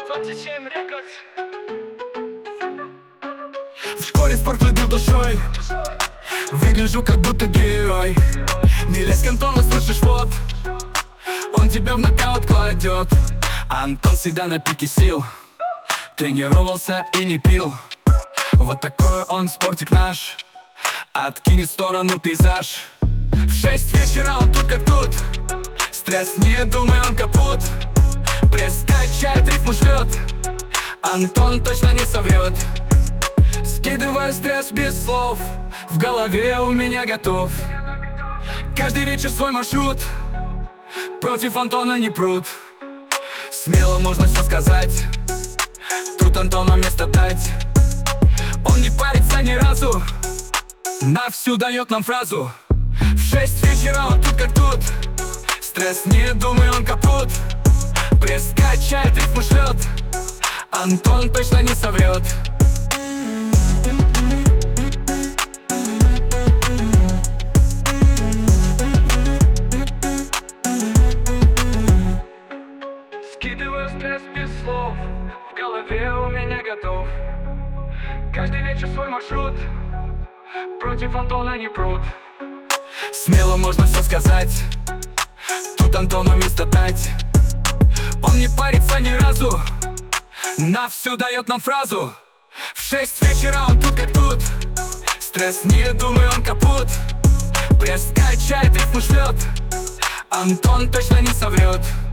27 Records. В школе спорт любил душой, выгляжу как будто герой. Не лезь к Антону, слышишь, вот он тебя в нокаут кладет. Антон всегда на пике сил, тренировался и не пил. Вот такой он спортик наш, откинет в сторону пейзаж. В 6 вечера он тут как тут, стресс, не думай, он капут. Пресс качает, рифму шлет, Антон точно не соврет. Скидываю стресс без слов, в голове у меня готов. Каждый вечер свой маршрут, против Антона не прут. Смело можно все сказать, тут Антону место дать. Он не парится ни разу, на всю дает нам фразу. В 6 вечера он тут как тут, стресс, не думай, он капут. Пресс качает, рифму шлет, Антон точно не соврет. Скидываю стресс без слов, в голове у меня готов. Каждый вечер свой маршрут, против Антона не прут. Смело можно все сказать, тут Антону место дать. Он не парится ни разу, на всю дает нам фразу. В 6 вечера он тут как тут, стресс, не думай, он капут. Пресс качает, рифму шлет, Антон точно не соврет.